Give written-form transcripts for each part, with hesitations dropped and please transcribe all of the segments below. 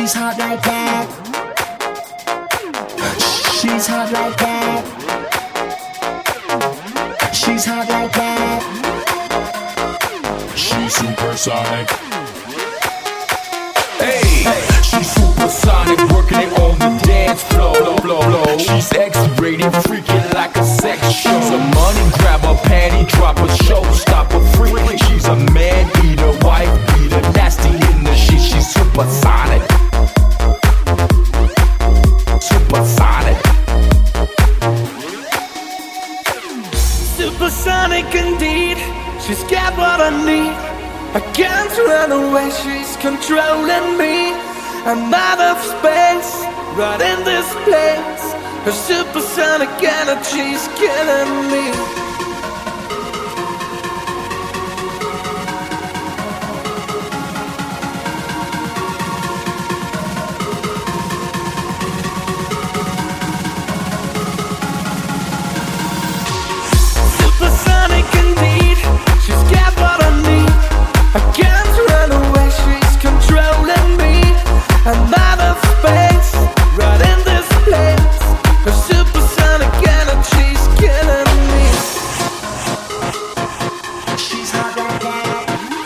She's hot like that. She's hot like that. She's hot like that. She's supersonic. Hey, she's supersonic, working it on the dance floor. She's X-rated, freaking like a sex show. She's a money grabber, panty dropper, showstopper, freak. She's a man eater, wife beater, nasty in the shit. She's supersonic. Supersonic. Supersonic indeed. She's got what I need. I can't run away, she's controlling me. I'm out of space, right in this place. Her supersonic energy's killing me. Supersonic indeed. She's got what I need. I can't run away, she's controlling me. I'm out of space, right in this place. Her supersonic energy's killing me. She's hot like that.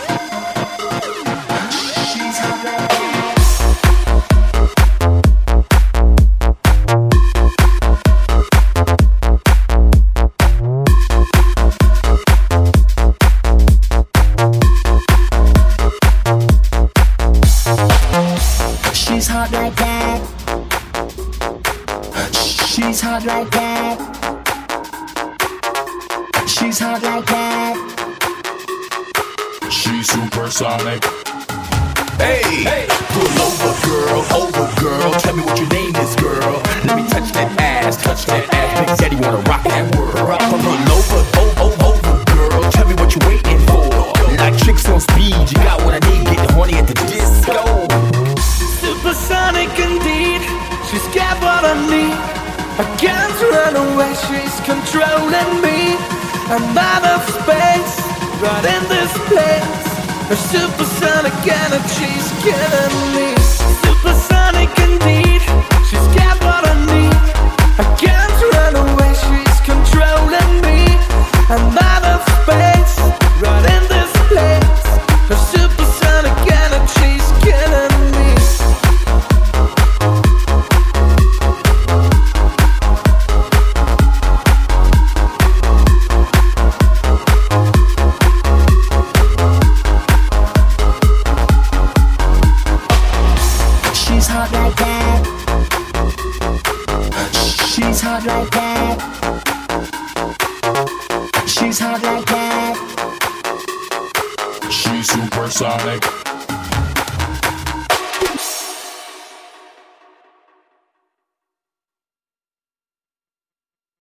She's hot like that. She's hot like that. She's hot like that. She's hot like that. She's supersonic. Hey, pull over, girl. Tell me what your name is, girl. Let me touch that ass. Big Daddy wanna rock that world. Pull over, girl. Tell me what you're waiting for. Like tricks on speed, you got what I need. Getting horny at the disco. Supersonic indeed. She's got what I need. I can't run away, she's controlling me. I'm out of space, right in this place. Her supersonic energy's killing me. Supersonic indeed. She's got what I need. I can't run away, she's controlling me. I'm out of space, right in this place. Her supersonic energy's killing me. She's hot like that. She's hot like that. She's hot like that. She's supersonic.